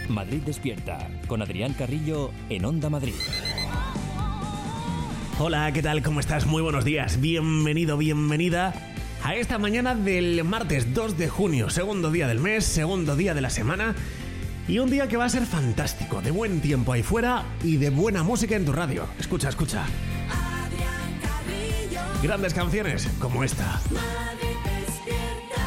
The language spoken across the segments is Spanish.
Madrid Despierta, con Adrián Carrillo en Onda Madrid. Hola, ¿qué tal? ¿Cómo estás? Muy buenos días. Bienvenido, bienvenida a esta mañana del martes 2 de junio, segundo día del mes, segundo día de la semana y un día que va a ser fantástico, de buen tiempo ahí fuera y de buena música en tu radio. Escucha, escucha. Adrián Carrillo. Grandes canciones como esta. Madrid Despierta.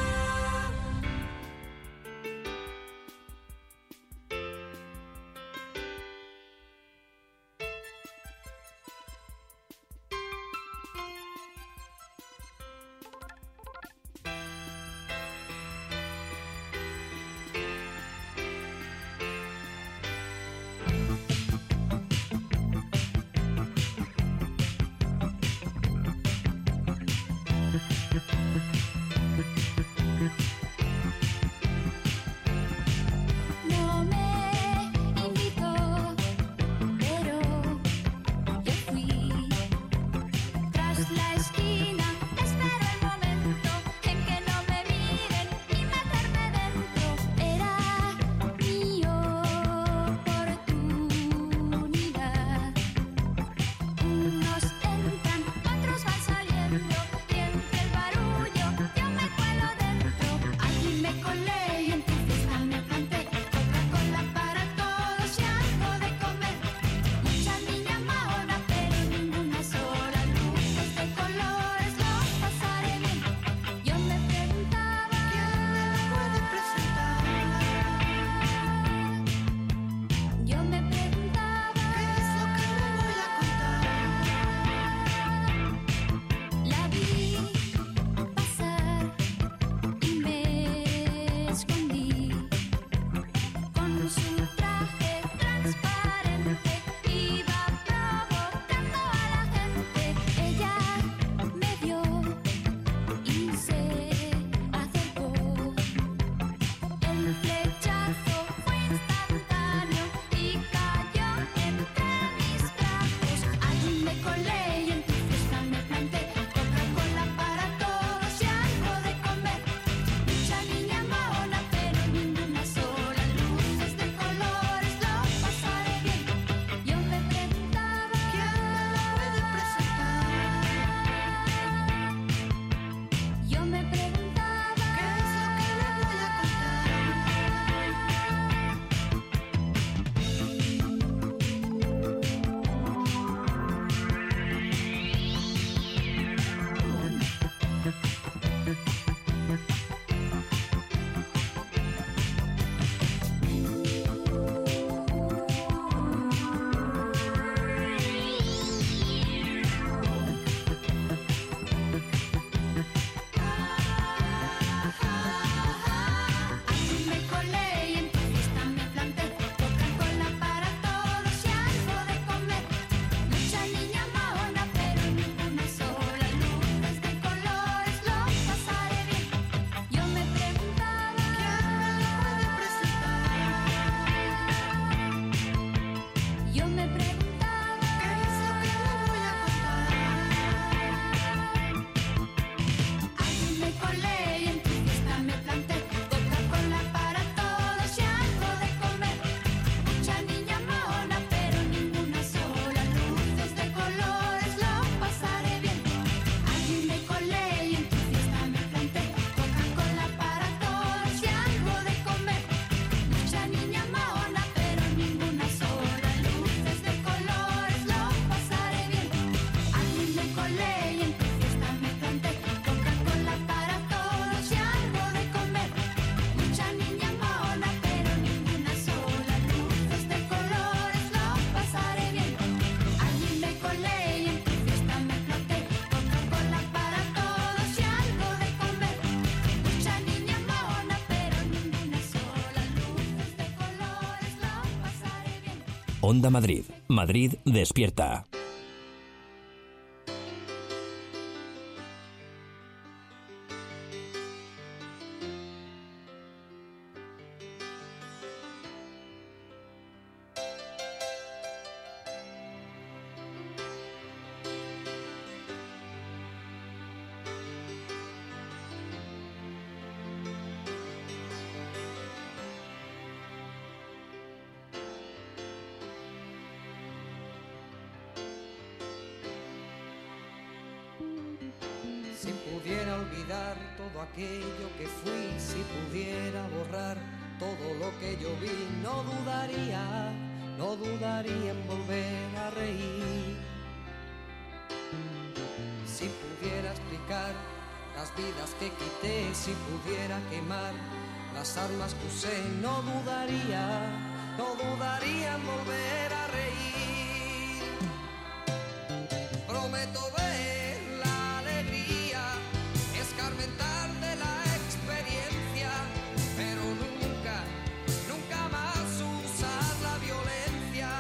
No me invitó, pero yo fui. Tras la esquina espero el momento en que no me miren y meterme dentro. Era mi oportunidad. Unos entran, otros van saliendo y entre el barullo yo me cuelo dentro. Allí me colé y en tu fiesta me planté. Coca-Cola para todos y algo de comer. Mucha niña mahona pero ninguna sola. Luces de colores, lo pasaré bien. Yo me preguntaba ¿quién me puede presentar? Yo me preguntaba ¿qué es lo que me voy a contar? La vi pasar y me escondí con su traje transparente. Iba provocando a la gente. Ella me vio y se acercó. El flechazo fue instantáneo y cayó entre mis brazos. Allí me colé y en tu fiesta me planté. Coca-Cola para todos y algo de comer. Mucha niña mahona pero ninguna sola. Luces de colores, lo pasaré bien. Yo me preguntaba ¿quién me puede presentar? Yo me preguntaba ¿qué es lo que le voy a Allí me colé y en tu fiesta me planté. Coca-Cola para todos y algo de comer. Mucha niña mahona pero ninguna sola. Luces de colores, lo pasaré bien. Yo me preguntaba ¿quién me puede presentar? Yo me preguntaba ¿qué es lo que le voy a contar? Allí me colé y en tu fiesta me planté. Coca-Cola para todos y algo de comer. Mucha niña mahona pero ninguna sola. Luces de colores, lo pasaré bien. Allí me colé y en tu fiesta me planté. Coca-Cola para todos y algo de comer. Mucha niña mahona pero ninguna sola. Luces de colores, lo pasaré bien. Allí me colé y en tu fiesta me planté. Coca-Cola para todos y algo de comer. Mucha niña mahona pero ninguna sola. Luces de colores, lo pasaré bien. Allí me colé y en tu fiesta me planté. Coca-Cola para todos y algo de comer. Mucha niña mahona pero ninguna sola. Luces de colores, lo pasaré bien. Onda Madrid, Madrid Despierta. todo aquello que fui. Si pudiera borrar todo lo que yo vi, no dudaría en volver a reír. Si pudiera explicar las vidas que quité, si pudiera quemar las armas que usé, no dudaría en volver a reír. Prometo ver la alegría, escarmentar de la experiencia, pero nunca más usar la violencia.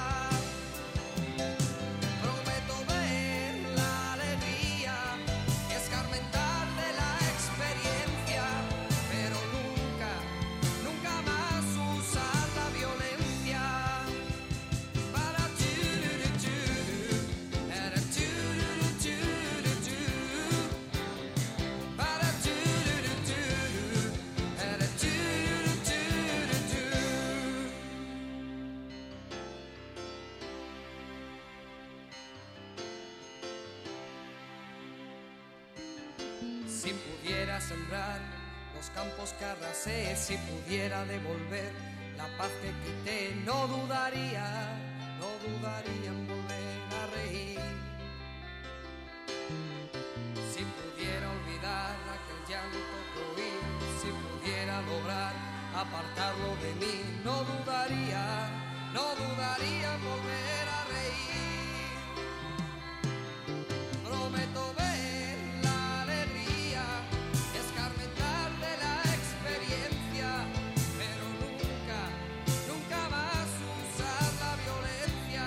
Prometo ver la alegría, escarmentar de la experiencia, pero nunca más usar la violencia. Para si pudiera sembrar los campos que arrasé, si pudiera devolver la paz que quité, no dudaría en volver a reír. Si pudiera olvidar aquel llanto que oí, si pudiera lograr apartarlo de mí, no dudaría en volver a reír. Prometo ver la alegría, escarmentar de la experiencia, pero nunca más usar la violencia.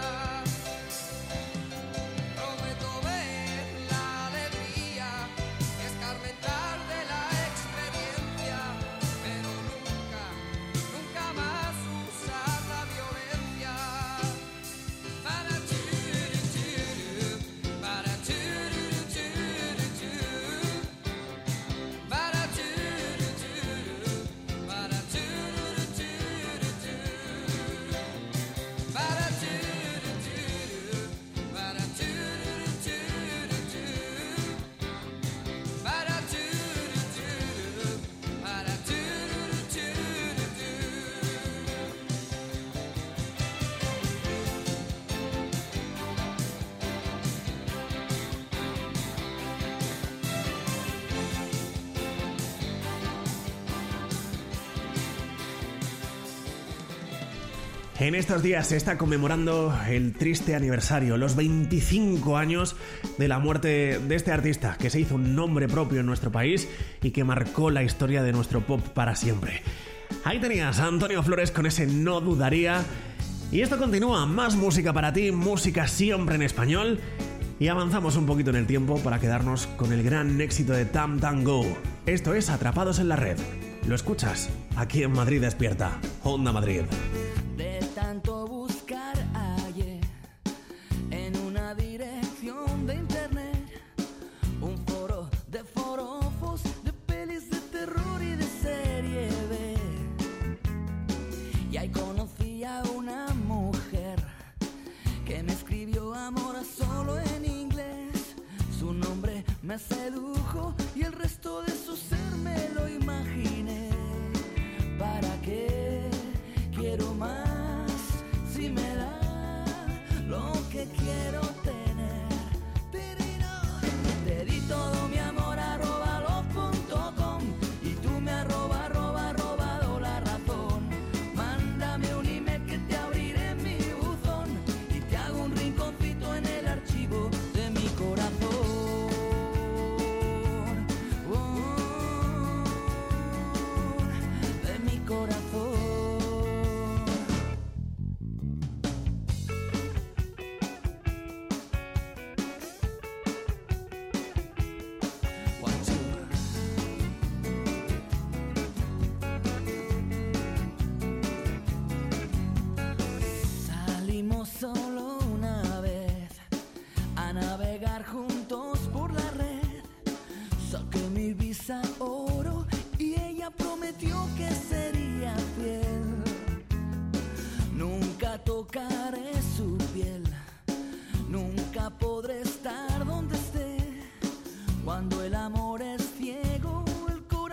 Prometo ver la alegría, escarmentar de la experiencia, pero nunca más usar la violencia. Para En estos días se está conmemorando el triste aniversario, los 25 años de la muerte de este artista que se hizo un nombre propio en nuestro país y que marcó la historia de nuestro pop para siempre. Ahí tenías a Antonio Flores con ese No Dudaría. Y esto continúa, más música para ti, música siempre en español. Y avanzamos un poquito en el tiempo para quedarnos con el gran éxito de Tam Tam Go. Esto es Atrapados en la Red. Lo escuchas aquí en Madrid Despierta, Onda Madrid. De tanto buscar hallé en una dirección de internet un foro de forofos, de pelis de terror y de serie B. Y ahí conocí a una mujer que me escribió amor solo en inglés. Su nombre me sedujo y el resto de su ser me lo imaginé. ¿Para qué quiero más si me da lo que quiero tener? Te di todo mi amor @love.com y tú me robado la razón. Mándame un email que te abriré en mi buzón y te hago un rinconcito en el archivo de mi corazón. De mi corazón. Salimos solo una vez a navegar juntos por la red. Saqué mi visa oro y ella prometió que sería fiel. Nunca tocaré su piel, nunca podré estar donde esté. Cuando el amor es ciego, el corazón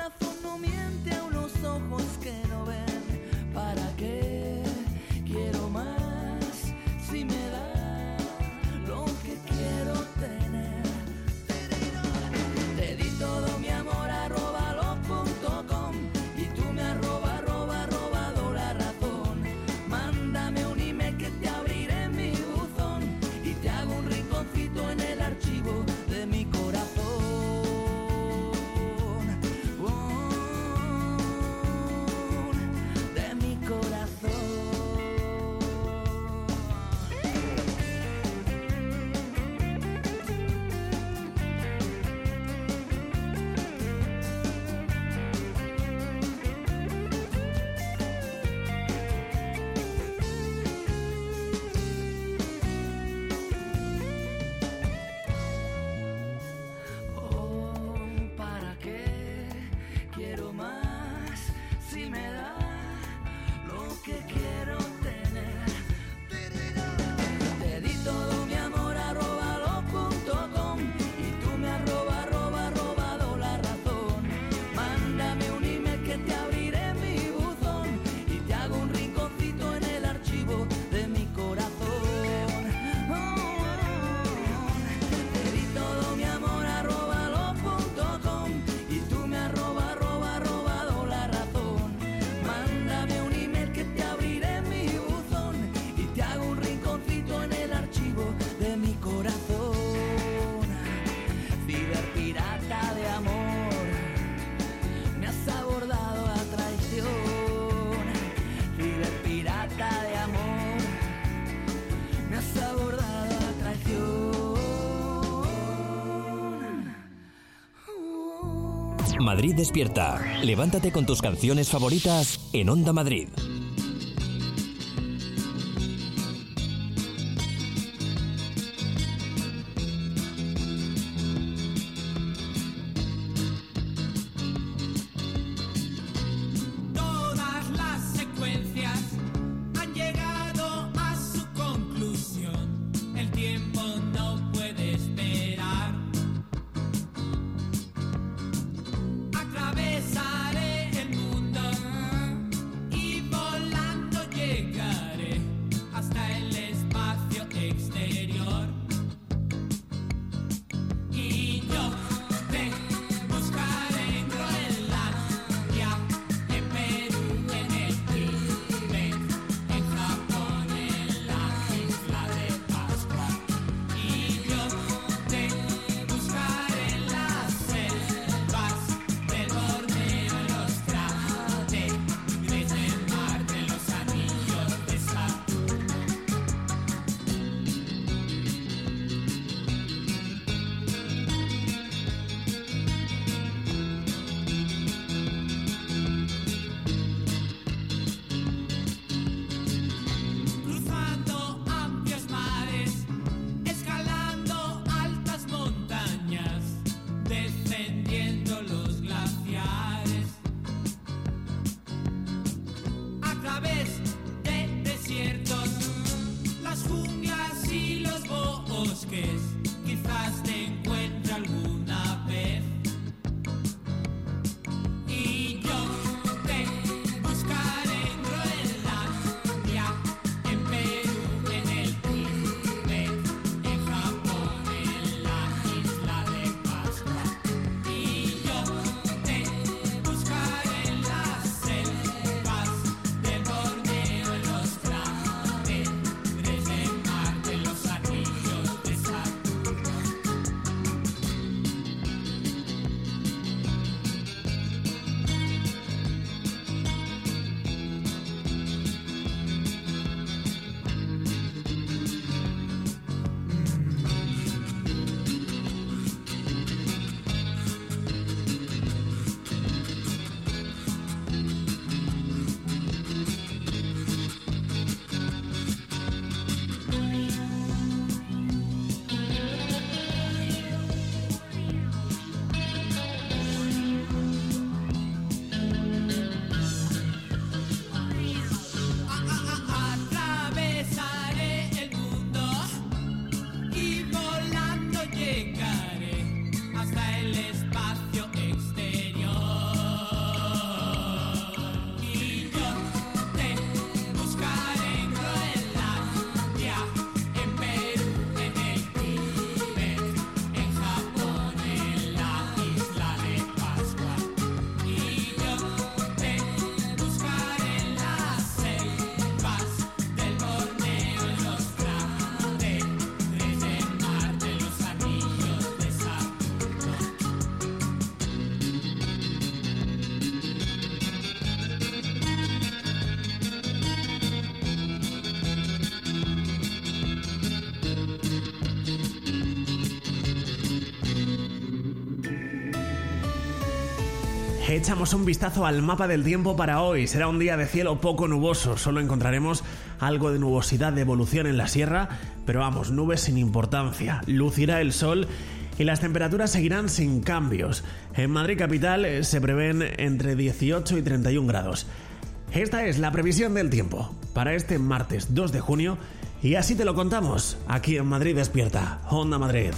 Madrid despierta. Levántate con tus canciones favoritas en Onda Madrid. Todas las secuencias han llegado a su conclusión. El tiempo no puede esperar. Atravesaré el mundo y volando llegaré hasta el espacio exterior. Y yo te buscaré en Groenlandia, en Perú, en el Tíbet, en Japón, en la isla de Pascua. Y yo te buscaré en las selvas del Borneo, en los cráteres de Marte, en los anillos de Saturno. Cruzando amplios mares, escalando altas montañas, descendiendo los glaciares, a través de desiertos, las junglas y los bosques, quizás te encuentre alguna vez. Y yo te buscaré en Groenlandia, en Perú, en el Tíbet, en Japón, en la isla de Pascua. Y yo te buscaré en las selvas del Borneo, en los cráteres de Marte, en los anillos de Saturno. Atravesaré el mundo y volando llegaré hasta el espacio exterior. Y yo te buscaré en Groenlandia, en Perú, en el Tíbet, en Japón, en la isla de Pascua. Y yo te buscaré en las selvas del Borneo, en los cráteres de Marte, en los anillos de Saturno. Echamos un vistazo al mapa del tiempo para hoy. Será un día de cielo poco nuboso. Solo encontraremos algo de nubosidad de evolución en la sierra, pero vamos, nubes sin importancia. Lucirá el sol y las temperaturas seguirán sin cambios. En Madrid capital se prevén entre 18 y 31 grados. Esta es la previsión del tiempo para este martes 2 de junio y así te lo contamos aquí en Madrid Despierta, Onda Madrid.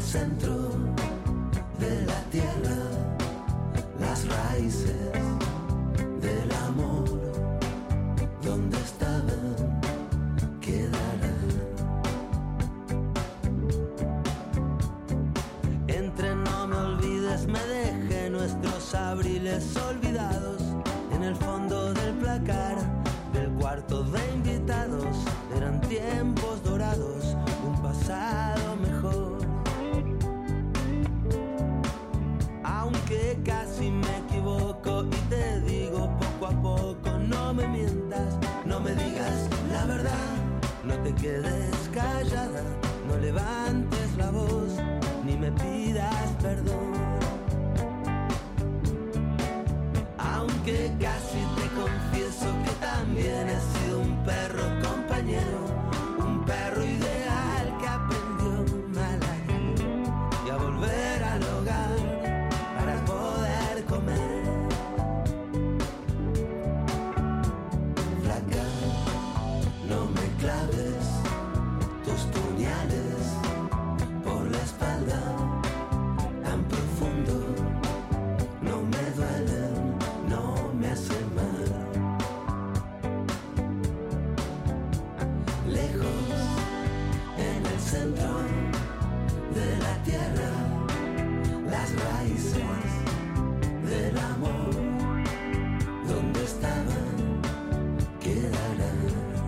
centro de la tierra, las raíces del amor, donde estaban, quedarán. Entre no me olvides, me dejé nuestros abriles olvidados en el fondo del placar del cuarto de invitados. Eran tiempos dorados, un pasado mejor. Aunque casi me equivoco y te digo poco a poco, no me mientas, no me digas la verdad, no te quedes callada, no levantes la voz, ni me pidas perdón. Aunque casi te confieso que también he sido un perro compañero, un perro ideal que aprendió a ladrar y a volver al hogar para poder comer. Flaca, no me claves tus puñales por la espalda tan profundo, no me duelen, no me hacen mal. Lejos, en el centro de la tierra, las raíces del amor, donde estaban, quedarán.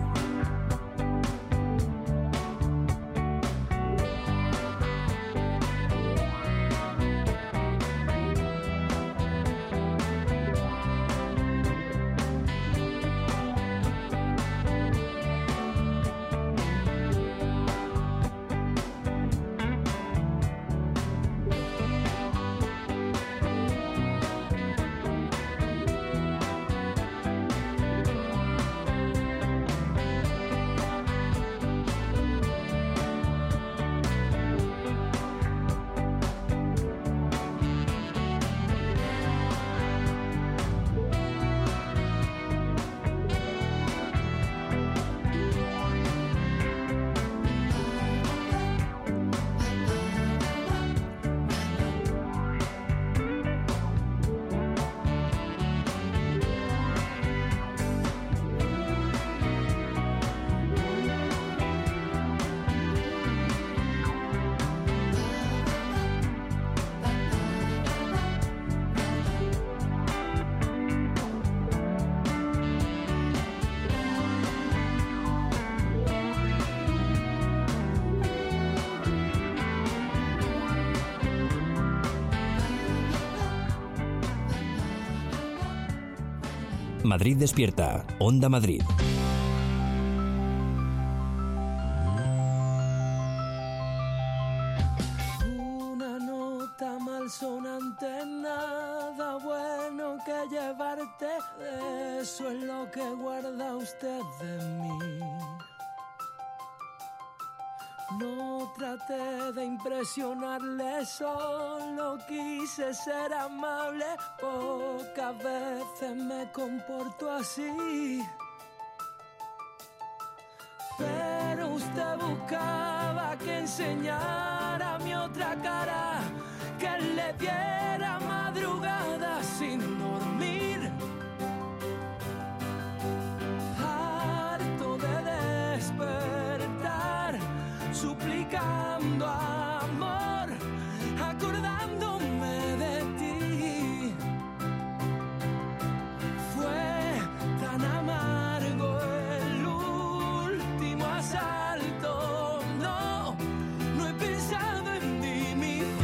Madrid despierta. Onda Madrid. Una nota malsonante, nada bueno que llevarte. Eso es lo que guarda usted de mí. No traté de impresionarle, solo quise ser amable. Pocas veces me comporto así, pero usted buscaba que enseñara mi otra cara, que le diera madrugada sin dormir. Harto de despertar, suplicando amor, acordándome de ti. Fue tan amargo el último asalto. No he pensado en dimitir.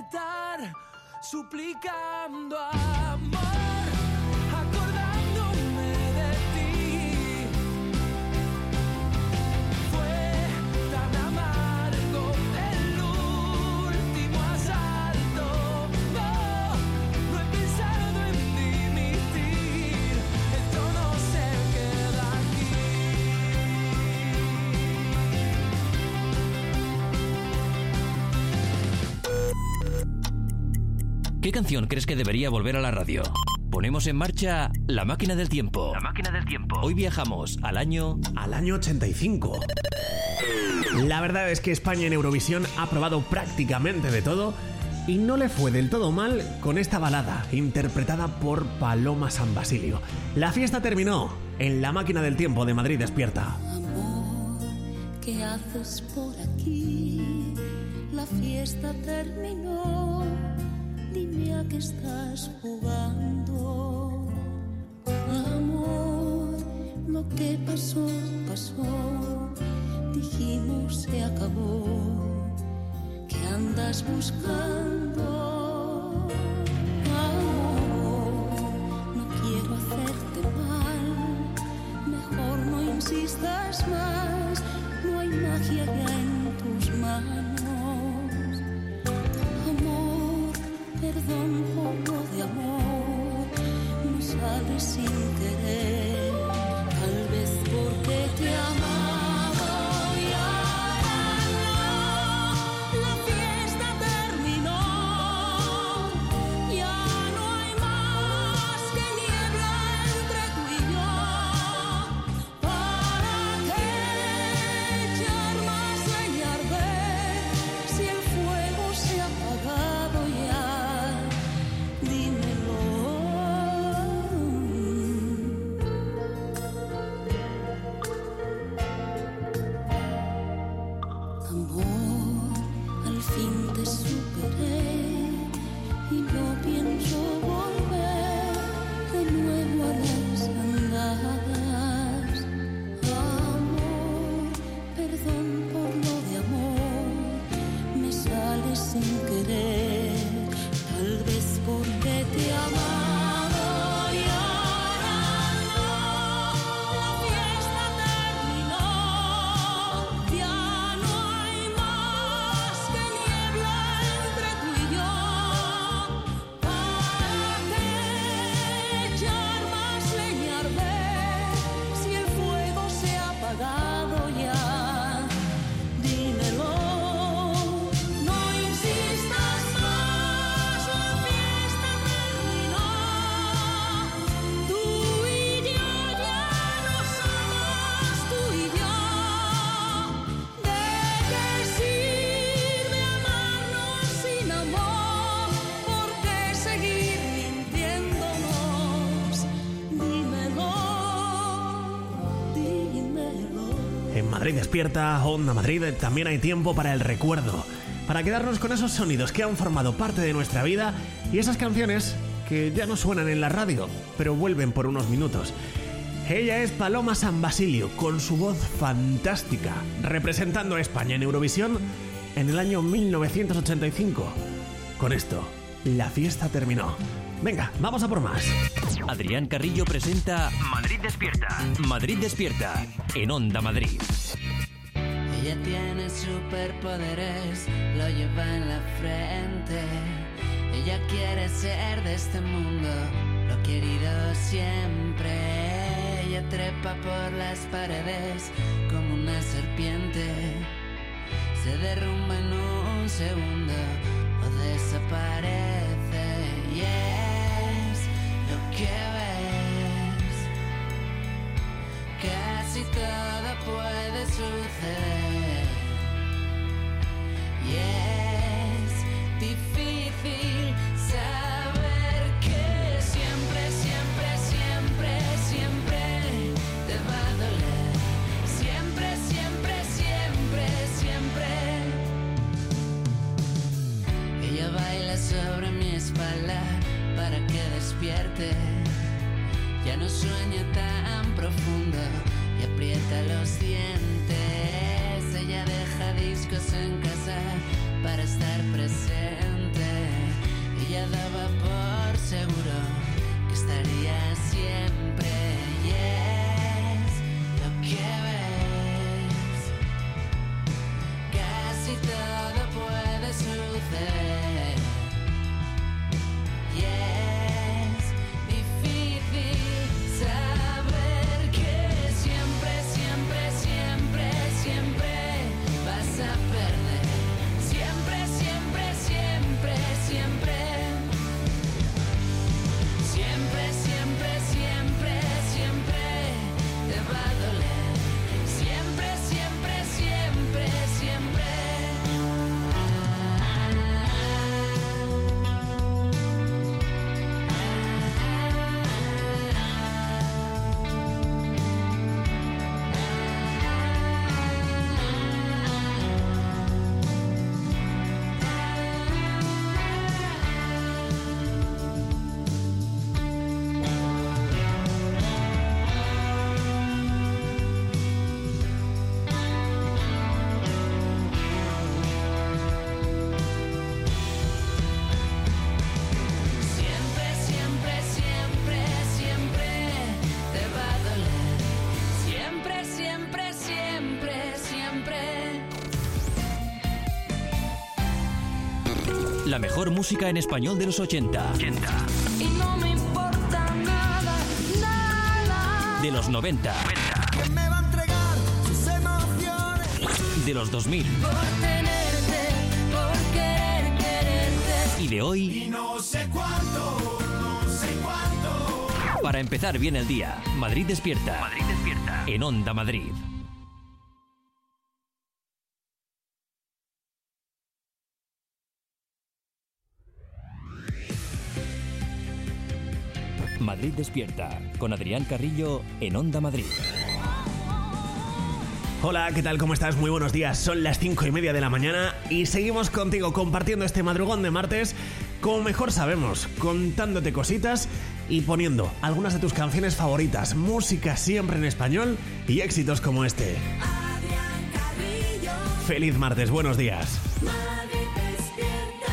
despertar suplicando amor, acordándome de ti. Fue tan amargo el último asalto. No he pensado en dimitir. Esto no se queda aquí. ¿Qué canción crees que debería volver a la radio? Ponemos en marcha La Máquina del Tiempo. La Máquina del Tiempo. Hoy viajamos al año 85. La verdad es que España en Eurovisión ha probado prácticamente de todo y no le fue del todo mal con esta balada interpretada por Paloma San Basilio. La fiesta terminó en La Máquina del Tiempo de Madrid Despierta. Amor, ¿qué haces por aquí? La fiesta terminó. Dime a qué estás jugando. Amor, lo que pasó, pasó. Dijimos se acabó. ¿Qué andas buscando? Amor, no quiero hacerte mal. Mejor no insistas más. No hay magia ya en tus manos. Perdón por lo de amor, me sale sin querer, tal vez porque te amaba y ahora no. La fiesta terminó, ya no hay más que niebla entre tú y yo. ¿Para qué echar más leña a arder si el fuego se ha apagado ya? Sin querer, tal vez porque te amaba y ahora no. La fiesta terminó, ya no hay más que niebla entre tú y yo. ¿Para qué echar más leña a arder si el fuego se ha apagado ya? Dímelo. En Madrid Despierta, Onda Madrid, también hay tiempo para el recuerdo, para quedarnos con esos sonidos que han formado parte de nuestra vida y esas canciones que ya no suenan en la radio, pero vuelven por unos minutos. Ella es Paloma San Basilio, con su voz fantástica, representando a España en Eurovisión en el año 1985. Con esto, la fiesta terminó. Venga, vamos a por más. Adrián Carrillo presenta Madrid Despierta. Madrid Despierta, en Onda Madrid. Ella tiene superpoderes, lo lleva en la frente. Ella quiere ser de este mundo, lo ha querido siempre. Ella trepa por las paredes como una serpiente. Se derrumba en un segundo o desaparece. Y es lo que ves. Casi todo puede suceder. Y es difícil saber que siempre, siempre, siempre, siempre te va a doler. Siempre, siempre, siempre, siempre. Ella baila sobre mi espalda para que despierte. Ya no sueña tan profundo y aprieta los dientes. Ella deja discos en casa para estar presente. La mejor música en español de los 80. Y no me importa nada, nada. De los 90. ¿Quién me va a entregar sus emociones? De los 2000. Por tenerte, por querer quererte. Y de hoy. Y no sé cuánto, Para empezar bien el día. Madrid despierta. En Onda Madrid. Madrid despierta. Con Adrián Carrillo en Onda Madrid. Hola, ¿qué tal? ¿Cómo estás? Muy buenos días. Son las 5:30 de la mañana y seguimos contigo compartiendo este madrugón de martes como mejor sabemos, contándote cositas y poniendo algunas de tus canciones favoritas, música siempre en español y éxitos como este. Adrián Carrillo, Feliz martes, buenos días. Madrid despierta.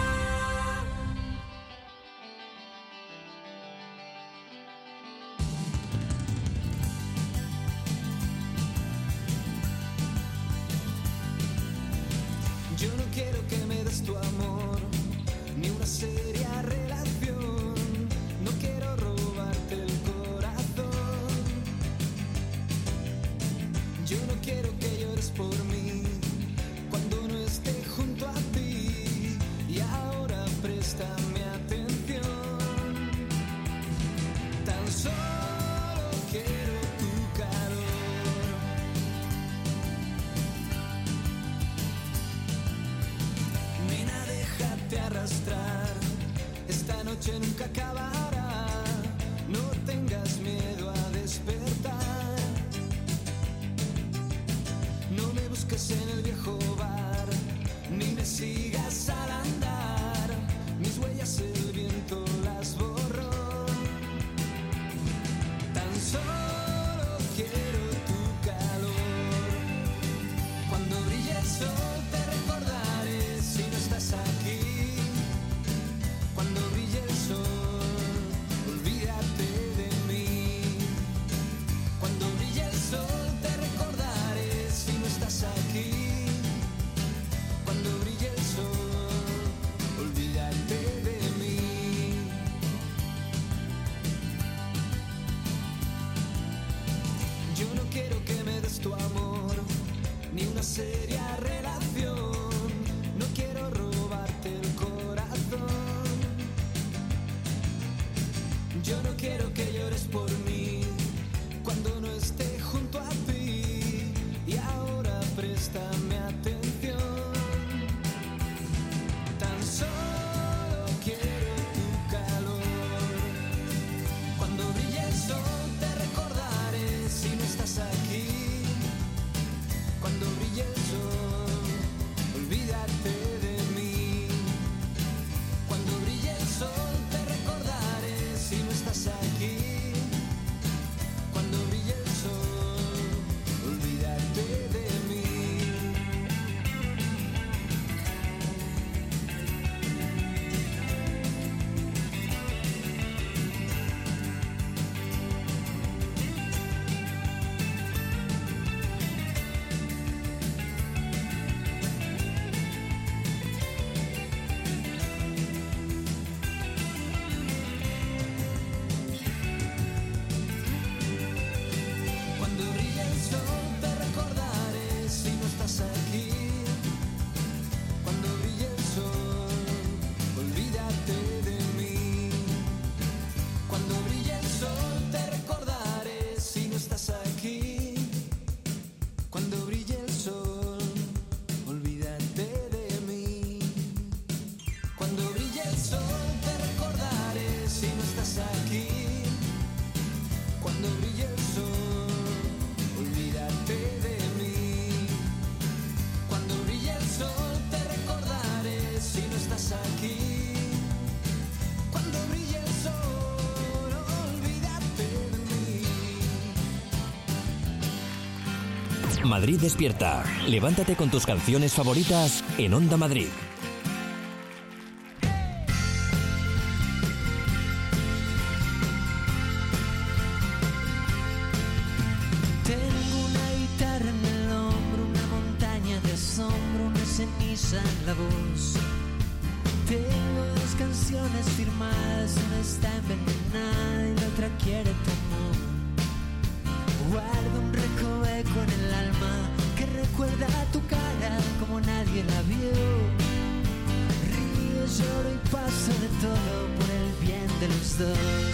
Yo no quiero que me des tu amor, ni una seria relación. No quiero robarte el corazón. Yo no quiero que llores por mí cuando no esté junto a ti. Y ahora préstame atención. Tan solo quiero tu calor. Nena, déjate arrastrar. Esta noche nunca acabará. No tengas miedo a despertar. No me busques en el viejo bar, ni me sigas al andar. Mis huellas el viento las borró. Tan solo quiero tu calor. Cuando brille el sol te recordaré si no estás aquí. Cuando brille el sol, olvídate de mí. Cuando brille el sol te recordaré si no estás aquí. Cuando brille el sol, olvídate de mí. Yo no quiero que me des tu amor, ni una seria relación. No quiero robarte el corazón. Yo no quiero que llores por mí cuando no esté junto a ti. Y ahora préstame atención. Tan solo quiero tu calor. Cuando brille el sol te recordaré si no estás aquí. Cuando brille el sol, olvídate de mí. Cuando brille el sol te recordaré si no estás aquí. Cuando brille el sol, olvídate de mí. Cuando brille el sol te recordaré si no estás aquí. Cuando brille el sol, olvídate de mí. Cuando brille el sol te recordaré si no estás aquí. Cuando brille el sol, olvídate de mí. Cuando brille el sol te recordaré si no estás aquí. Cuando brille el sol, olvídate de mí. Cuando brille el sol te recordaré si no estás aquí. Cuando brille el sol, olvídate de mí. Madrid despierta. Levántate con tus canciones favoritas en Onda Madrid. Tengo una guitarra en el hombro, una montaña de asombro, una ceniza en la voz. Te canciones firmadas, una está envenenada y la otra quiere tu amor. Guardo un recoveco en el alma que recuerda tu cara como nadie la vio. Río, lloro y paso de todo por el bien de los dos.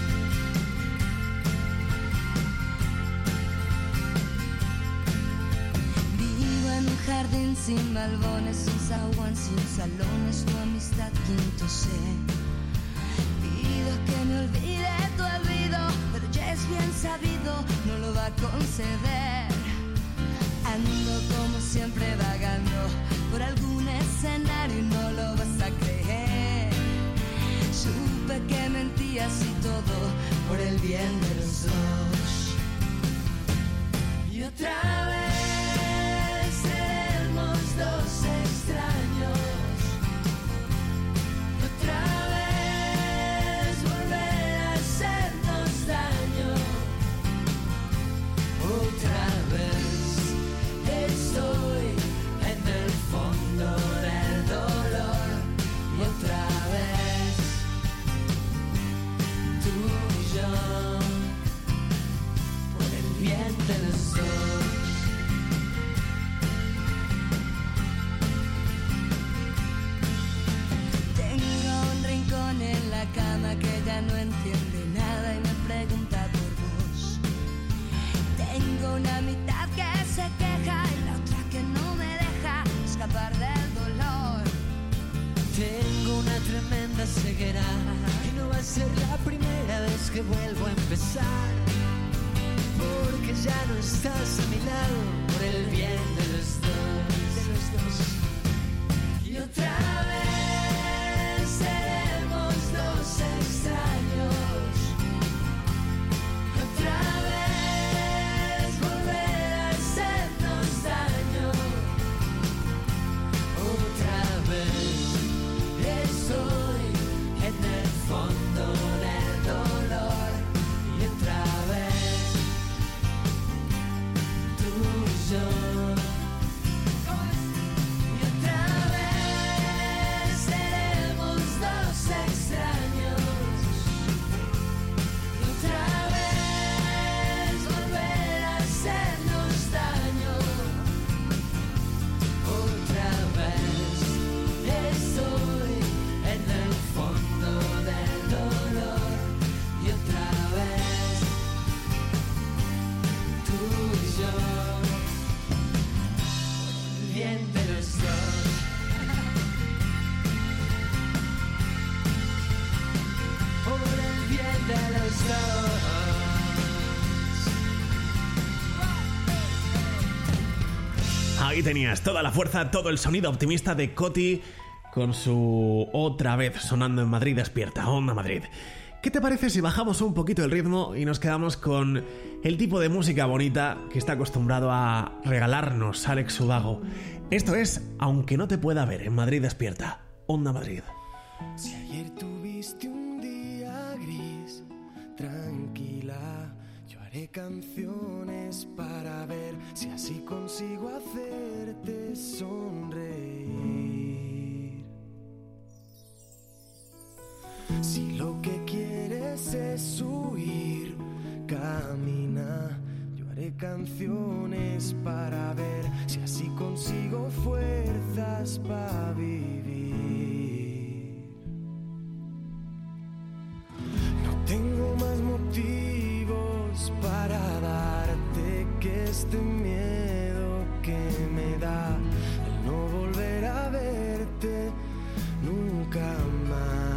Vivo en un jardín sin balbones, sin zaguán, sin salones, tu amistad quinto C. Pido que me olvide tu olvido, pero ya es bien sabido, no lo va a conceder. Ando como siempre vagando por algún escenario y no lo vas a creer. Supe que mentías y todo por el bien de los dos. Y otra vez seremos dos extraños. Otra vez volver a hacernos daño. Otra vez estoy en el fondo del dolor. Y otra vez tú y yo por el bien de los dos. Tengo un rincón en la cama que ya no entiende nada y me pregunta por vos. Tengo una mitad que se queja y la otra que no me deja escapar del dolor. Tengo una tremenda ceguera y no va a ser la primera vez que vuelvo a empezar. Porque ya no estás a mi lado por el bien de los dos. Y otra vez seremos dos extraños. Otra vez volver a hacernos daño. Otra vez estoy en el fondo del dolor. Y otra vez tú y yo. Y otra vez seremos dos extraños. Y otra vez volver a hacernos daño. Otra vez estoy en el fondo del dolor. Y otra vez tú y yo por el bien de los dos. Por el bien de los dos. Ahí tenías toda la fuerza, todo el sonido optimista de Coti con su Otra vez sonando en Madrid Despierta, Onda Madrid. ¿Qué te parece si bajamos un poquito el ritmo y nos quedamos con el tipo de música bonita que está acostumbrado a regalarnos Alex Ubago? Esto es Aunque no te pueda ver en Madrid Despierta, Onda Madrid. Si ayer tuviste un día gris, tranquila, yo haré canciones para ver si así consigo hacerte sonreír. Si lo que quieres es huir, camina, yo haré canciones para ver si así consigo fuerzas para vivir. No tengo más motivos para darte que este miedo que me da el no volver a verte nunca más.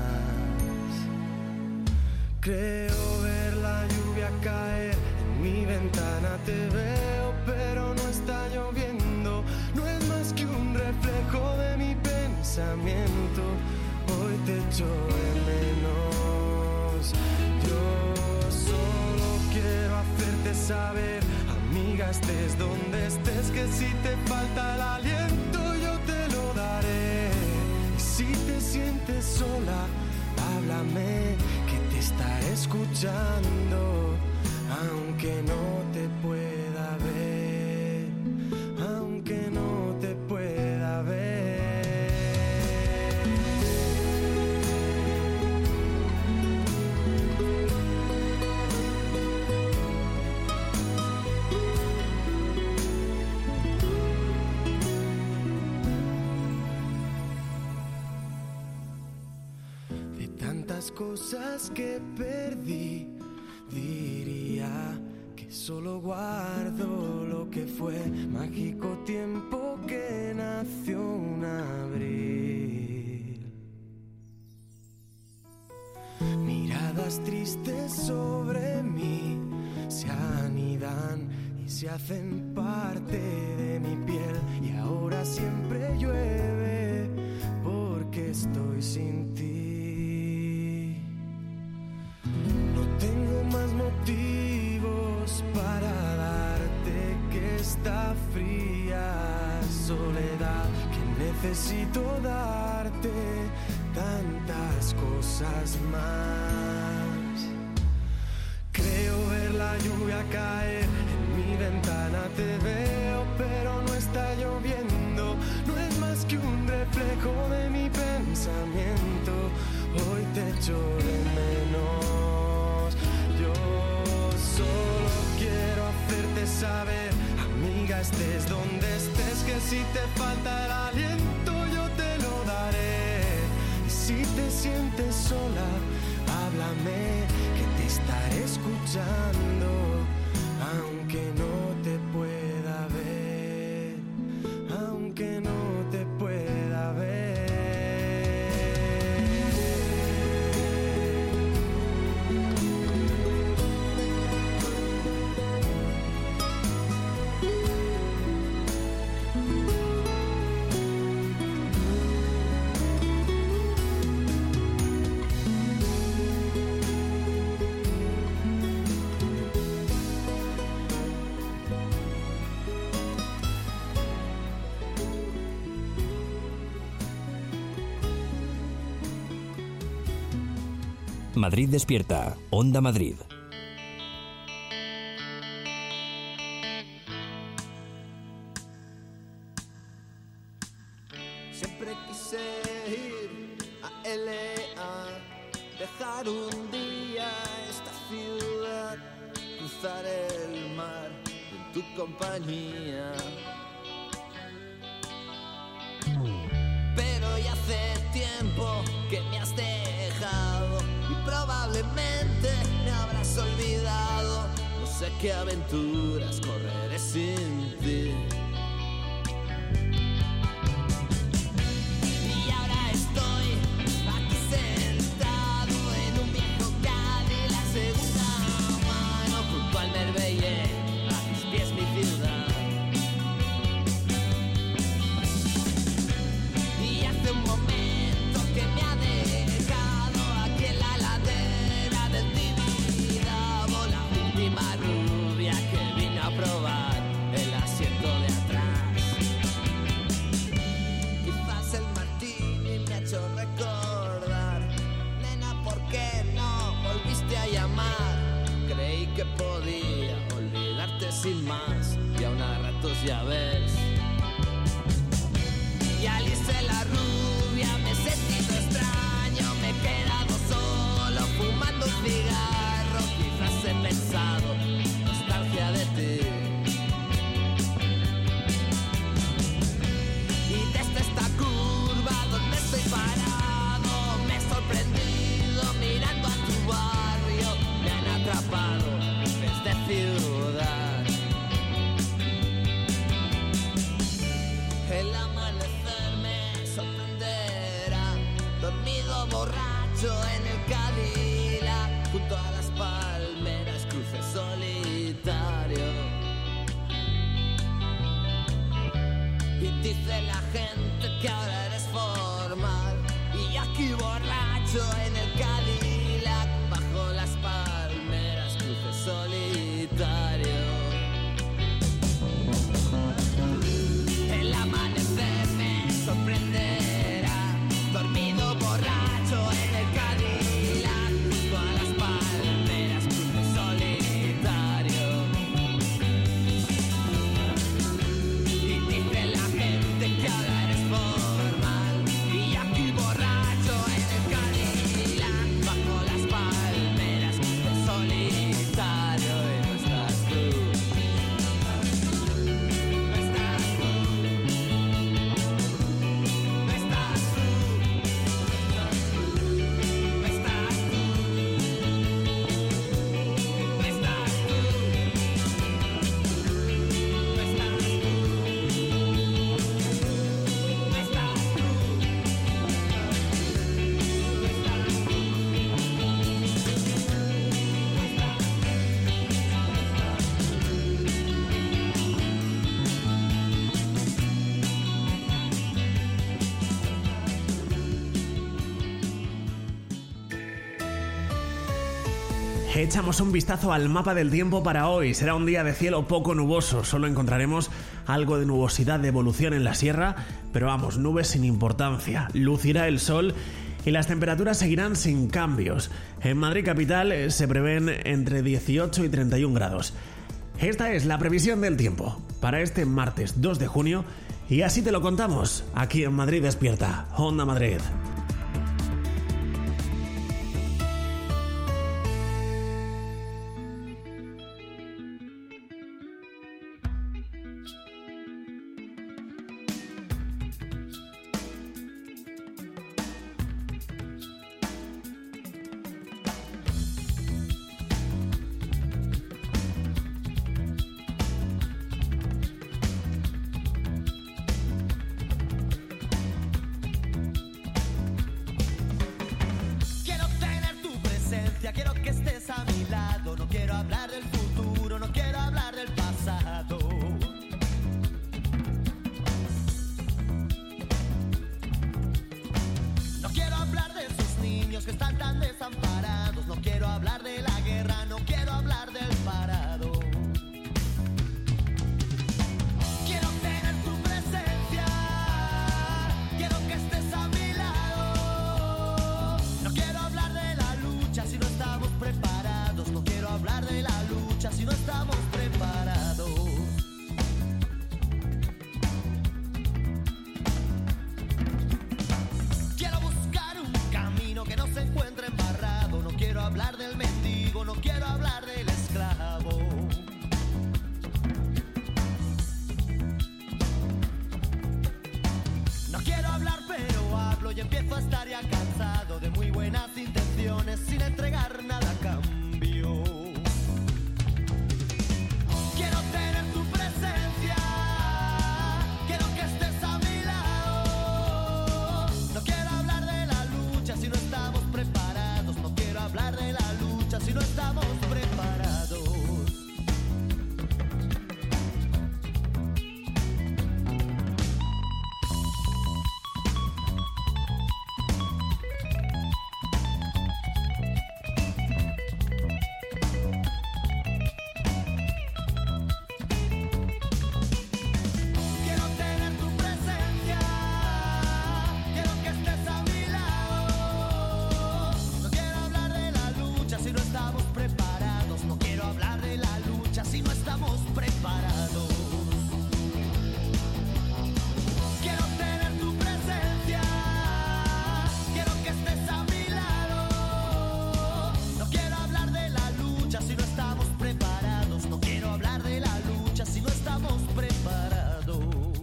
Creo ver la lluvia caer en mi ventana, te veo pero no está lloviendo, no es más que un reflejo de mi pensamiento. Hoy te echo de menos, yo solo quiero hacerte saber, amiga, estés donde estés, que si te falta el aliento yo te lo daré. Y si te sientes sola, háblame, que te estaré escuchando, aunque no te pueda ver, aunque no te pueda ver. tantas cosas que perdí, diría que solo guardo lo que fue. Mágico tiempo que nació un abril. Miradas tristes sobre mí se anidan y se hacen parte de mi piel. Y ahora siempre llueve porque estoy sin ti. No tengo más motivos para darte que esta fría soledad, que necesito darte tantas cosas más. Creo ver la lluvia caer en mi ventana, te veo pero no está lloviendo. No es más que un reflejo de mi pensamiento. Hoy te echo de menos. Yo solo quiero hacerte saber, amiga, estés donde estés, que si te falta el aliento yo te lo daré. Y si te sientes sola, háblame, que te estaré escuchando, aunque no te pueda ver, aunque no te pueda ver. Madrid despierta. Onda Madrid. Siempre quise ir a LA, dejar un día esta ciudad, cruzar el mar en tu compañía. Pero ya hace tiempo que me has dejado y probablemente me habrás olvidado. No sé qué aventuras correré sin ti. Y ahora estoy aquí sentado en un viejo Cadillac segunda mano junto al Marbella, a mis pies mi ciudad. Y hace un momento que me ha dejado aquí en la ladera del Tibidabo la última rubia que vino a probar el asiento de atrás. Quizás el martini me ha hecho recordar, nena, ¿por qué no volviste a llamar? Creí que podía olvidarte sin más y aún a ratos ya ves. Y Alice la rubia me he sentido extraño, me he quedado solo fumando un cigarro. Quizás he pensado nostalgia de ti. Y desde esta curva donde estoy parado me he sorprendido mirando a tu barrio. Me han atrapado desde ciudad. El amanecer me sorprenderá, dormido borracho en el Cadillac, junto a las palmeras cruce solitario. Y dice la gente que ahora eres formal, y aquí borracho en el Cadillac, bajo las palmeras cruce solitario. El amanecer me sorprenderá, dormido borracho en el Cadillac, junto a las palmeras cruce solitario. Y dice la gente que ahora eres formal, y aquí borracho en el Cadillac, echamos un vistazo al mapa del tiempo para hoy. Será un día de cielo poco nuboso, solo encontraremos algo de nubosidad de evolución en la sierra, pero vamos, nubes sin importancia. Lucirá el sol y las temperaturas seguirán sin cambios. En Madrid capital se prevén entre 18 y 31 grados. Esta es la previsión del tiempo para este martes 2 de junio y así te lo contamos aquí en Madrid Despierta, Onda Madrid. Quiero que estés a mi lado, no quiero hablar del futuro, no quiero hablar del pasado. No quiero hablar de esos niños que están tan desamparados, no quiero hablar de la guerra, no quiero hablar del parado. Quiero tener tu presencia, quiero que estés a mi lado. No quiero hablar de la lucha si no estamos preparados, no quiero hablar de la lucha si no estamos preparados. Quiero buscar un camino que no se encuentre embarrado, no quiero hablar del mendigo, no quiero hablar del esclavo. No quiero hablar pero hablo y empiezo a estar ya cansado de muy buenas intenciones sin entregar nada a cambio. Quiero tener tu presencia, quiero que estés a mi lado. No quiero hablar de la lucha si no estamos preparados, no quiero hablar de la lucha si no estamos preparados. Quiero tener tu presencia, quiero que estés a mi lado. No quiero hablar de la lucha si no estamos preparados, no quiero hablar de la lucha si no estamos preparados. Quiero tener tu presencia, quiero que estés a mi lado. No quiero hablar de la lucha si no estamos preparados, no quiero hablar de la lucha si no estamos preparados.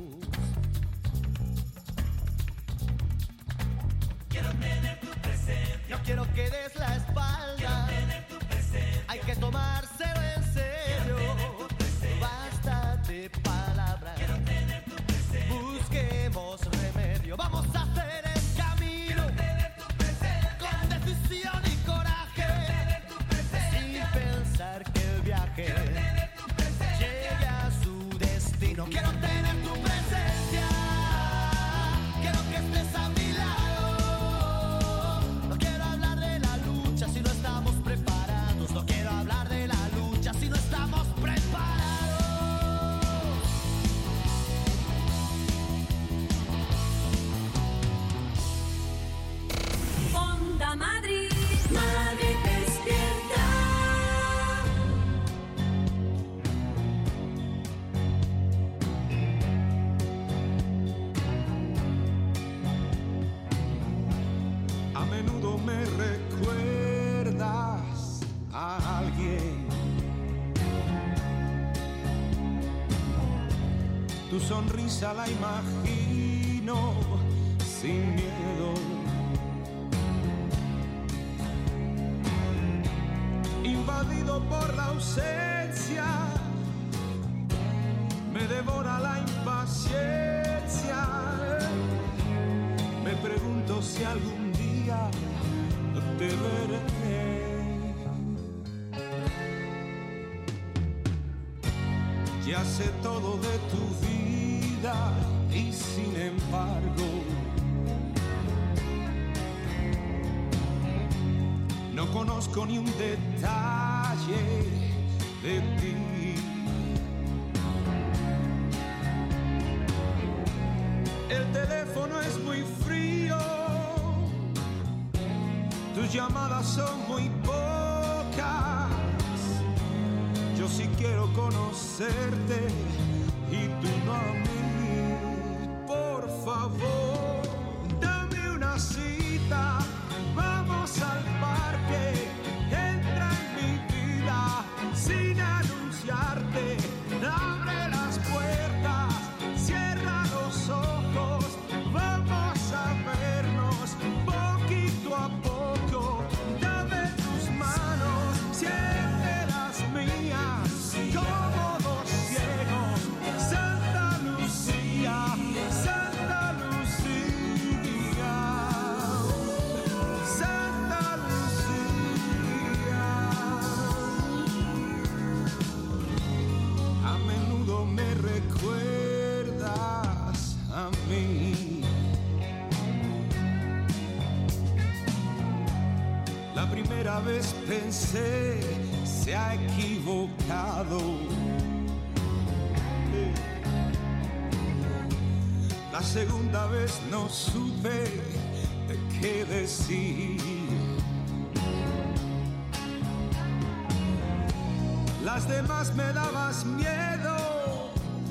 Quiero tener tu presencia, no quiero que des la espalda. Quiero tener tu presencia, hay que tomárselo en serio. Basta de palabras. Quiero tener tu presencia, busquemos remedio. Vamos a hacer el camino. Quiero tener tu presencia, con decisión y coraje. Quiero tener tu presencia, sin pensar que el viaje llegue a su destino. Quiero tener tu presencia, quiero que estés a mi lado. No quiero hablar de la lucha si no estamos preparados, no quiero hablar de la lucha si no estamos preparados. Onda Madrid, Madrid despierta. A menudo me recuerdas a alguien. Tu sonrisa la imagino sin miedo. Invadido por la ausencia, me devora la impaciencia. Me pregunto si algún día te veré. Ya sé todo de tu vida y sin embargo no conozco ni un detalle de ti. El teléfono es muy frío, tus llamadas son muy pocas. Yo sí quiero conocerte y tú no a mí. Por favor, dame una cita, vamos al parque, entra en mi vida sin anunciarte. Abre las puertas, cierra los ojos, vamos a vernos poquito a poco. Dame tus manos, siente las mías, como dos ciegos. Santa Lucía, Santa Lucía, Santa Lucía. A menudo me recuerdas a mí. La primera vez pensé, se ha equivocado. La segunda vez no supe de qué decir. Las demás me dabas miedo,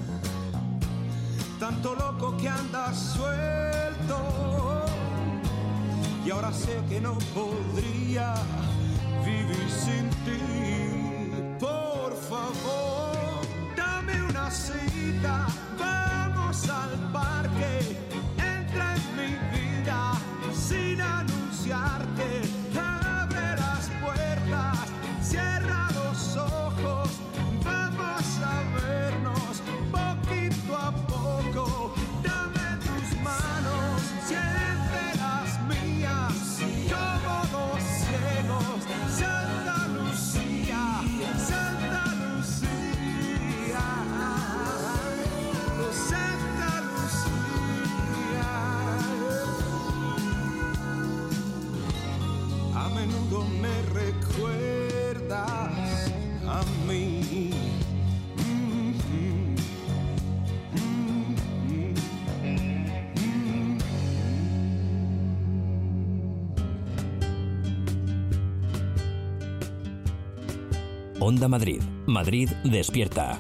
tanto loco que andas suelto. Y ahora sé que no podría vivir sin ti. Por favor, dame una cita, vamos al parque, entra en mi vida sin anunciarte. Abre las puertas, cierra los ojos, vamos a vernos poquito a poco. Dame tus manos, siente las mías, como dos ciegos. Santa Lucía, Santa Lucía, Santa Lucía. A menudo me recuerdas a mí. Onda Madrid. Madrid despierta.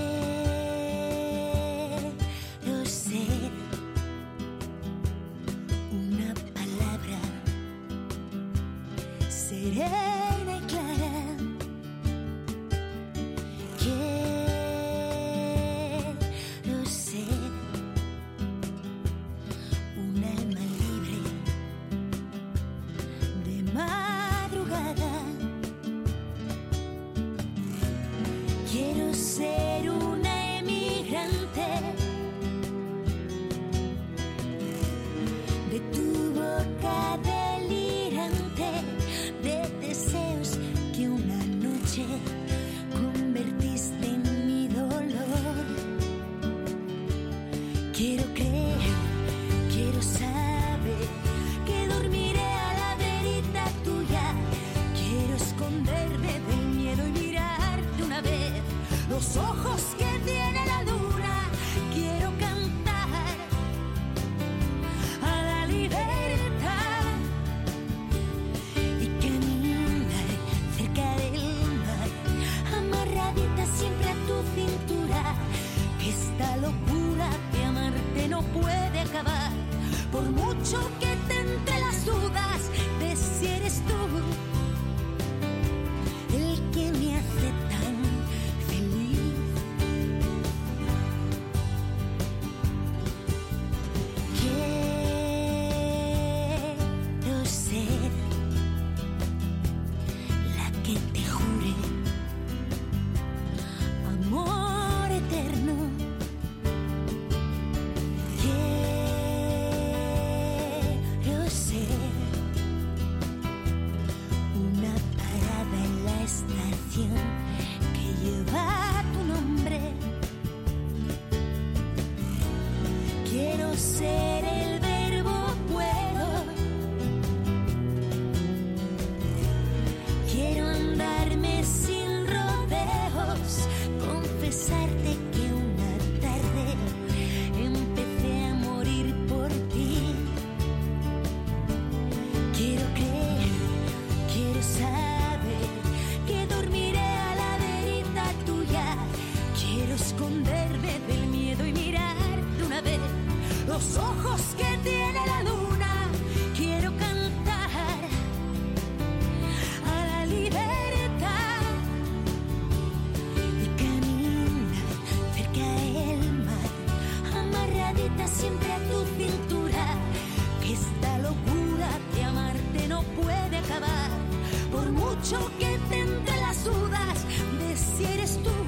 Quiero ser una palabra serena y clara. Quiero ser un alma libre de madrugada. Quiero ser una emigrante de tu boca delirante, de deseos que una noche convertiste en mi dolor. Quiero creer, quiero saber que dormiré a la verita tuya. Quiero esconderme del miedo y mirarte una vez los ojos que tiene la luna. Quiero cantar a la libertad y caminar cerca del mar, amarradita siempre a tu cintura. Que esta locura de amarte no puede acabar, por mucho que te entre las dudas de si eres tú el que me hace tan feliz. Quiero ser la que te jure amor eterno. Quiero ser una parada en la estación que lleva tu nombre. Quiero ser el verbo puedo mucho que te entre las dudas de si eres tú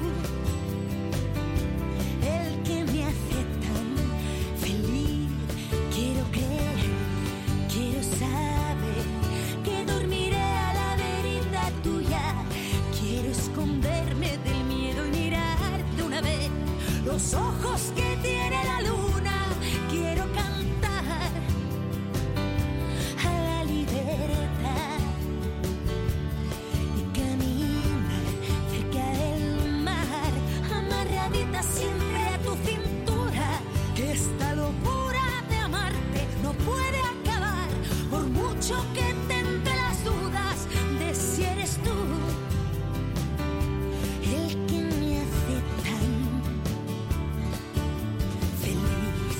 el que me hace tan feliz. Quiero creer, quiero saber que dormiré a la verita tuya. Quiero esconderme del miedo y mirarte una vez los ojos que tiene la luna. Quiero cantar a la libertad y caminar cerca del mar, amarradita siempre a tu cintura. Que esta locura de amarte no puede acabar, por mucho que te entre las dudas de si eres tú el que me hace tan feliz.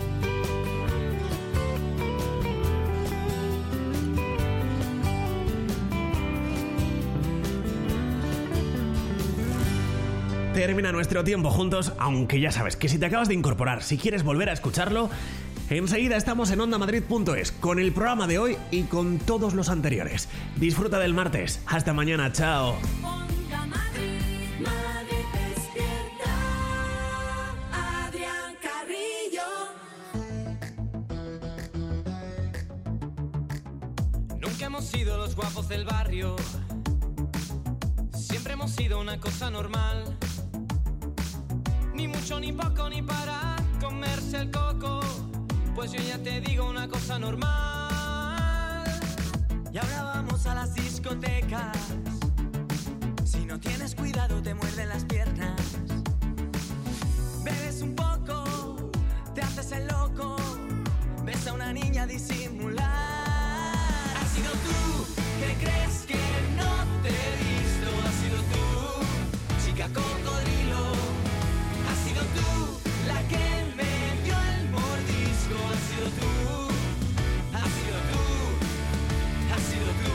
Termina nuestro tiempo juntos, aunque ya sabes que si te acabas de incorporar, si quieres volver a escucharlo, enseguida estamos en ondamadrid.es con el programa de hoy y con todos los anteriores. Disfruta del martes. Hasta mañana. Chao. Onda Madrid, Madrid despierta. Adrián Carrillo. Nunca hemos sido los guapos del barrio. Siempre hemos sido una cosa normal. Ni mucho, ni poco, ni para comerse el coco. Pues yo ya te digo una cosa normal. Y ahora vamos a las discotecas. Si no tienes cuidado te muerden las piernas. Bebes un poco, te haces el loco. Ves a una niña disimular. Has sido tú que crees que no te he visto. Has sido tú, chica cocodrilo. Has sido tú la que me dio el mordisco. Has sido tú, has sido tú, has sido tú.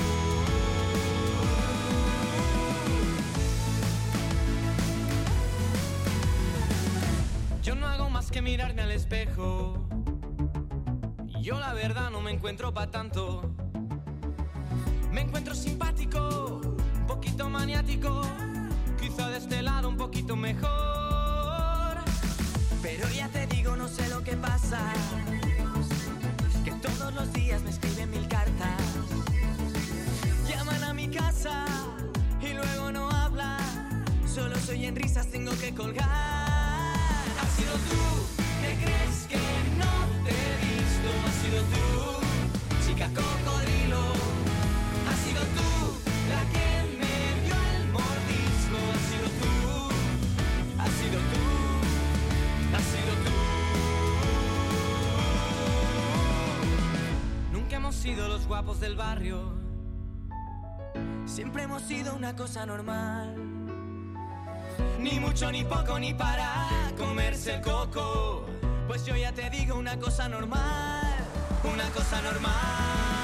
Yo no hago más que mirarme al espejo. Yo la verdad no me encuentro pa' tanto. Me encuentro simpático, un poquito maniático. Quizá de este lado un poquito mejor. Pero ya te digo, no sé lo que pasa. Que todos los días me escriben 1000 cartas. Llaman a mi casa y luego no hablan. Solo soy en risas, tengo que colgar. Has sido tú, ¿te crees que no te he visto? Has sido tú, chica cocodrilo. Has sido tú la que me dio el mordisco. Has sido tú, has sido tú, has sido tú. Nunca hemos sido los guapos del barrio. Siempre hemos sido una cosa normal. Ni mucho, ni poco, ni para comerse el coco. Pues yo ya te digo una cosa normal. Una cosa normal.